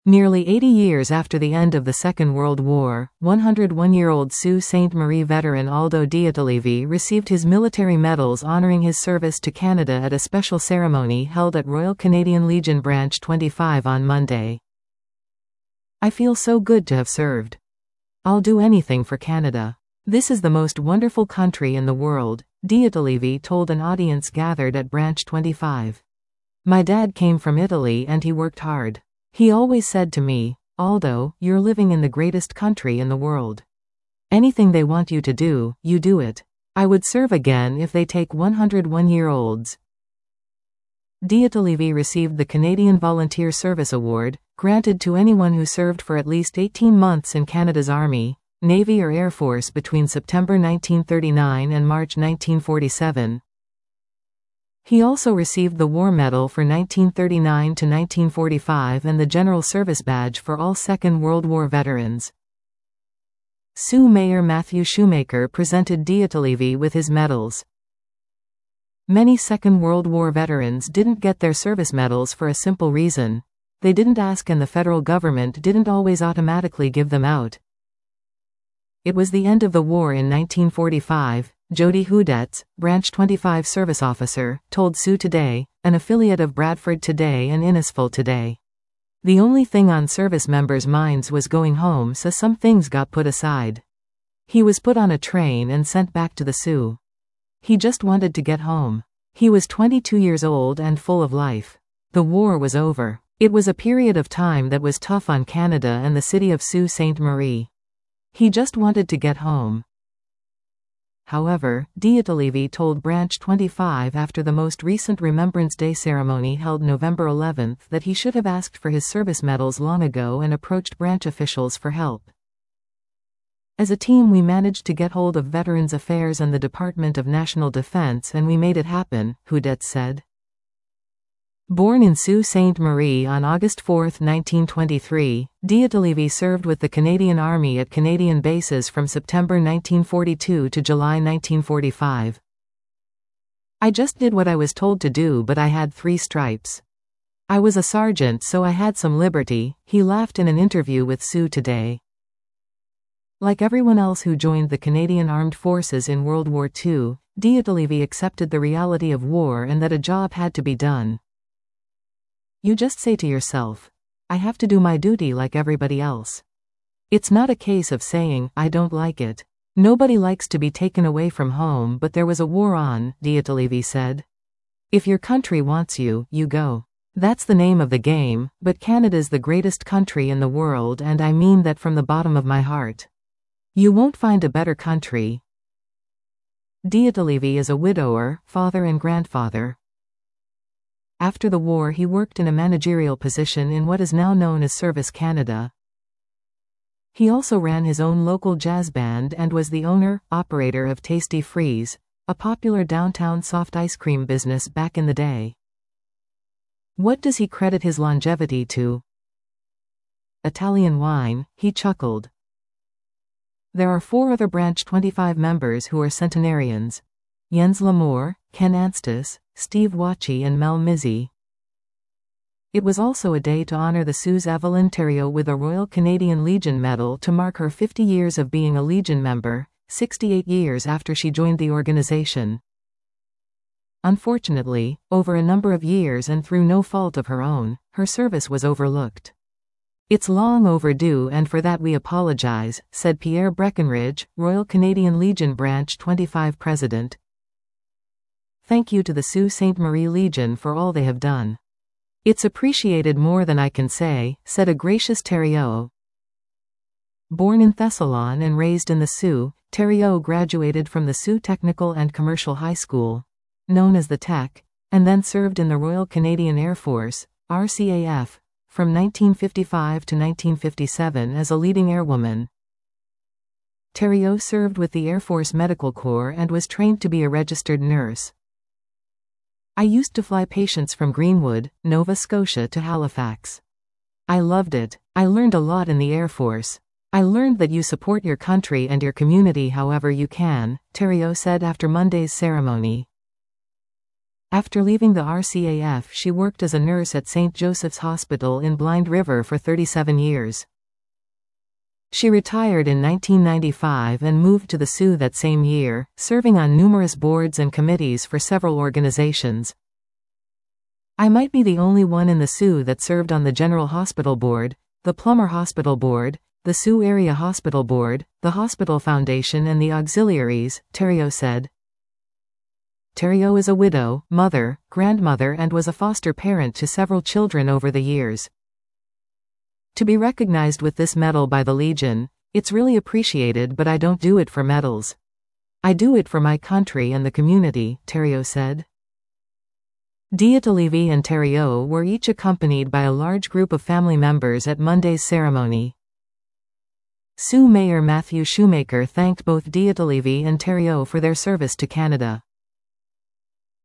Nearly 80 years after the end of the Second World War, 101-year-old Sault Ste. Marie veteran Aldo Diattolivi received his military medals honoring his service to Canada at a special ceremony held at Royal Canadian Legion Branch 25 on Monday. "I feel so good to have served. I'll do anything for Canada. This is the most wonderful country in the world," Diattolivi told an audience gathered at Branch 25. "My dad came from Italy and he worked hard. He always said to me, 'Aldo, you're living in the greatest country in the world. Anything they want you to do, you do it. I would serve again if they take 101-year-olds. Diattolivi received the Canadian Volunteer Service Award, granted to anyone who served for at least 18 months in Canada's Army, Navy or Air Force between September 1939 and March 1947. He also received the War Medal for 1939 to 1945 and the General Service Badge for all Second World War veterans. Sault Mayor Matthew Shoemaker presented Diattolivi with his medals. Many Second World War veterans didn't get their service medals for a simple reason: they didn't ask and the federal government didn't always automatically give them out. It was the end of the war in 1945, Jody Hudetz, Branch 25 service officer, told Sault Today, an affiliate of Bradford Today and Innisfil Today. The only thing on service members' minds was going home, so some things got put aside. He was put on a train and sent back to the Sault. He just wanted to get home. He was 22 years old and full of life. The war was over. It was a period of time that was tough on Canada and the city of Sault Ste. Marie. He just wanted to get home. However, Diattolivi told Branch 25 after the most recent Remembrance Day ceremony held November 11 that he should have asked for his service medals long ago and approached branch officials for help. "As a team we managed to get hold of Veterans Affairs and the Department of National Defense and we made it happen," Hudetz said. Born in Sault Ste. Marie on August 4, 1923, Diattolivi served with the Canadian Army at Canadian bases from September 1942 to July 1945. "I just did what I was told to do, but I had 3 stripes. I was a sergeant, so I had some liberty," he laughed in an interview with Sault Today. Like everyone else who joined the Canadian Armed Forces in World War II, Diattolivi accepted the reality of war and that a job had to be done. "You just say to yourself, I have to do my duty like everybody else. It's not a case of saying, I don't like it. Nobody likes to be taken away from home, but there was a war on," Diattolivi said. "If your country wants you, you go. That's the name of the game, but Canada's the greatest country in the world and I mean that from the bottom of my heart. You won't find a better country." Diattolivi is a widower, father and grandfather. After the war he worked in a managerial position in what is now known as Service Canada. He also ran his own local jazz band and was the owner-operator of Tasty Freeze, a popular downtown soft ice cream business back in the day. What does he credit his longevity to? Italian wine, he chuckled. There are 4 other Branch 25 members who are centenarians: Jens Lamour, Ken Anstis, Steve Watchie and Mel Mizzi. It was also a day to honor the Sault's Evelyn Thériault with a Royal Canadian Legion Medal to mark her 50 years of being a Legion member, 68 years after she joined the organization. Unfortunately, over a number of years and through no fault of her own, her service was overlooked. "It's long overdue and for that we apologize," said Pierre Breckenridge, Royal Canadian Legion Branch 25 president. "Thank you to the Sault Ste. Marie Legion for all they have done. It's appreciated more than I can say," said a gracious Thériault. Born in Thessalon and raised in the Sault, Thériault graduated from the Sault Technical and Commercial High School, known as the Tech, and then served in the Royal Canadian Air Force, RCAF, from 1955 to 1957 as a leading airwoman. Thériault served with the Air Force Medical Corps and was trained to be a registered nurse. "I used to fly patients from Greenwood, Nova Scotia to Halifax. I loved it. I learned a lot in the Air Force. I learned that you support your country and your community however you can," Thériault said after Monday's ceremony. After leaving the RCAF, she worked as a nurse at St. Joseph's Hospital in Blind River for 37 years. She retired in 1995 and moved to the Sioux that same year, serving on numerous boards and committees for several organizations. I might be the only one in the Sioux that served on the General Hospital Board, the Plummer Hospital Board, the Sioux Area Hospital Board, the Hospital Foundation and the auxiliaries, Thériault said. Thériault is a widow, mother, grandmother and was a foster parent to several children over the years. To be recognized with this medal by the Legion, it's really appreciated, but I don't do it for medals. I do it for my country and the community, Thériault said. Dietalevy and Thériault were each accompanied by a large group of family members at Monday's ceremony. Sioux Mayor Matthew Shoemaker thanked both Dietalevy and Thériault for their service to Canada.